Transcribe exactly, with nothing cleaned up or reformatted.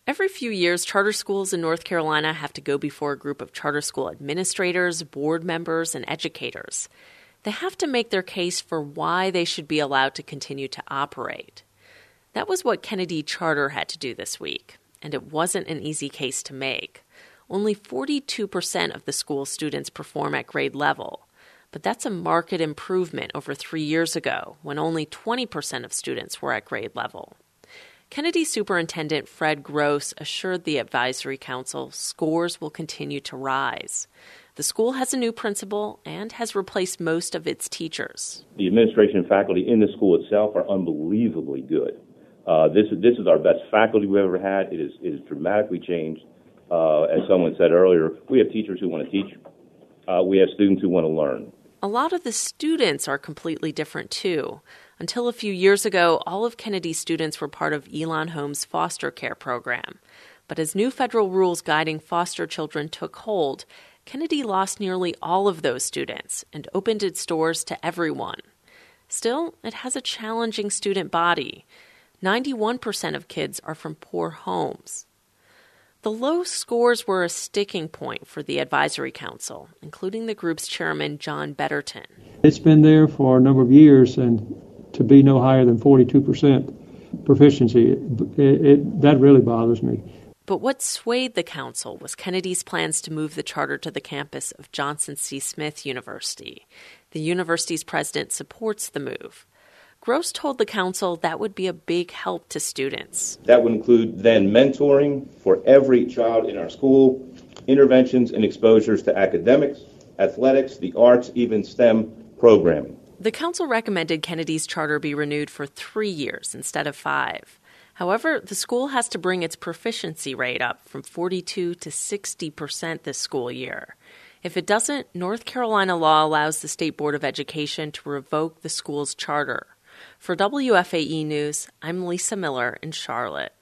Every few years, charter schools in North Carolina have to go before a group of charter school administrators, board members, and educators. They have to make their case for why they should be allowed to continue to operate. That was what Kennedy Charter had to do this week, and it wasn't an easy case to make. Only forty-two percent of the school's students perform at grade level, but that's a marked improvement over three years ago, when only twenty percent of students were at grade level. Kennedy Superintendent Fred Gross assured the Advisory Council scores will continue to rise. The school has a new principal and has replaced most of its teachers. The administration and faculty in the school itself are unbelievably good. Uh, this, this is our best faculty we've ever had. It is, it is dramatically changed. Uh, as someone said earlier, we have teachers who want to teach. Uh, we have students who want to learn. A lot of the students are completely different, too. Until a few years ago, all of Kennedy's students were part of Elon Home's foster care program. But as new federal rules guiding foster children took hold, Kennedy lost nearly all of those students and opened its doors to everyone. Still, it has a challenging student body. ninety-one percent of kids are from poor homes. The low scores were a sticking point for the Advisory Council, including the group's chairman, John Betterton. It's been there for a number of years, and to be no higher than forty-two percent proficiency, it, it, that really bothers me. But what swayed the council was Kennedy's plans to move the charter to the campus of Johnson C. Smith University. The university's president supports the move. Gross told the council that would be a big help to students. That would include then mentoring for every child in our school, interventions and exposures to academics, athletics, the arts, even STEM programming. The council recommended Kennedy's charter be renewed for three years instead of five. However, the school has to bring its proficiency rate up from forty-two to sixty percent this school year. If it doesn't, North Carolina law allows the State Board of Education to revoke the school's charter. For W F A E News, I'm Lisa Miller in Charlotte.